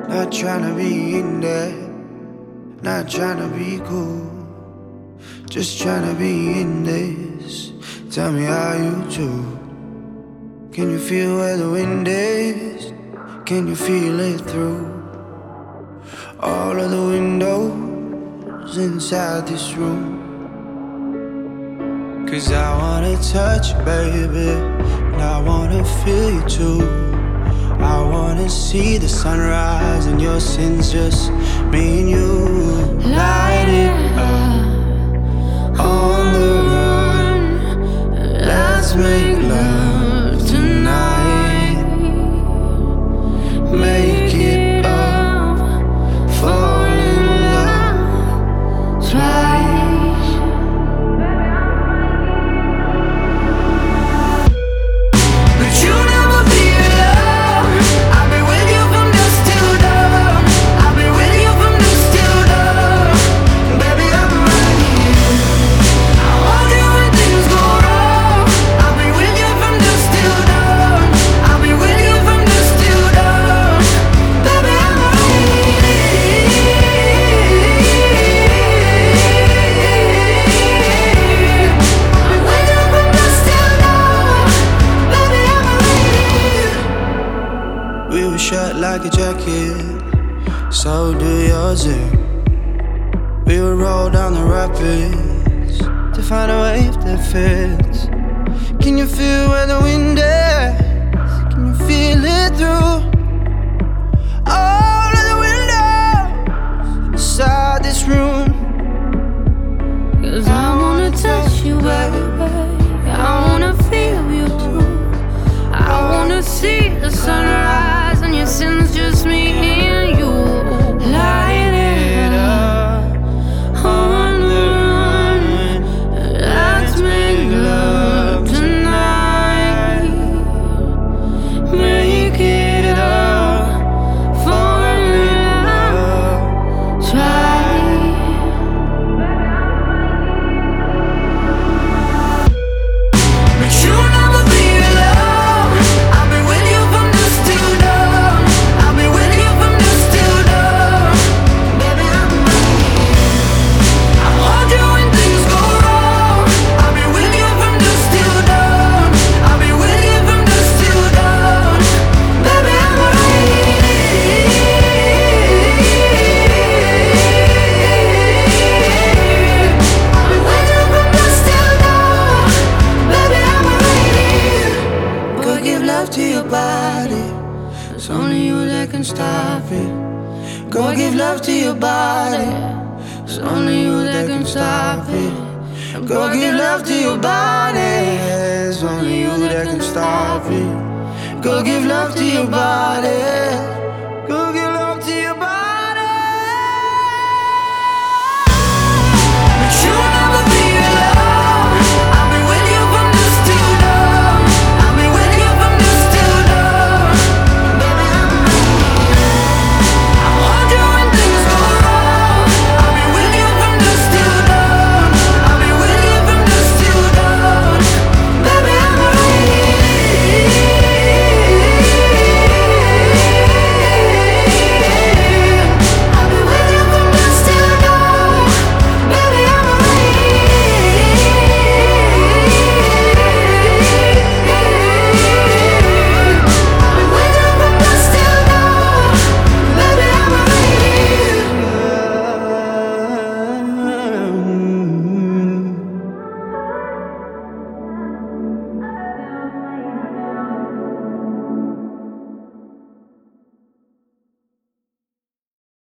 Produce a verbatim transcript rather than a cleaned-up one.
Not tryna be in there, not tryna be cool, just tryna be in this. Tell me how you do. Can you feel where the wind is? Can you feel it through all of the windows inside this room? Cause I wanna touch you, baby, and I wanna feel you too. I wanna see the sunrise and your sins, just me and you. Light it up on the run. Let's make love tonight. Make it up, fall in love twice. But you never be alone. I'll be with you from dusk till dawn. I'll be with you from dusk till dawn. Baby, I'm right here. I want you when things go wrong. I'll be with you from dusk till dawn. I'll be with you from dusk till dawn. Baby, I'm right here. I'll be with you from dusk till dawn. Baby, I'm right here. We were shut like a jacket, so do yours. eh? We would roll down the rapids to find a wave that fits. Can you feel where the wind is? Can you feel it through all of the windows inside this room? Cause I wanna touch you, baby. I wanna feel you too. I wanna see the sunrise and your sins, just me and you. Light it up on the run. Let's make love tonight. Make it up, fall in love twice. But you never be alone. I'll be with you from dusk till dawn. I'll be with you from dusk till dawn. Baby, I'm right here. I want you when things go wrong. I'll be with you from dusk till dawn. I'll be with you from dusk till dawn. Baby, I'm right here. I'll be with you from dusk till dawn. Baby, I'm right here. Go give love to your body, it's only you that can stop it. Go give love to your body, it's only you that can stop it. Go give love to your body, it's only you that can stop it. Go give love to your body.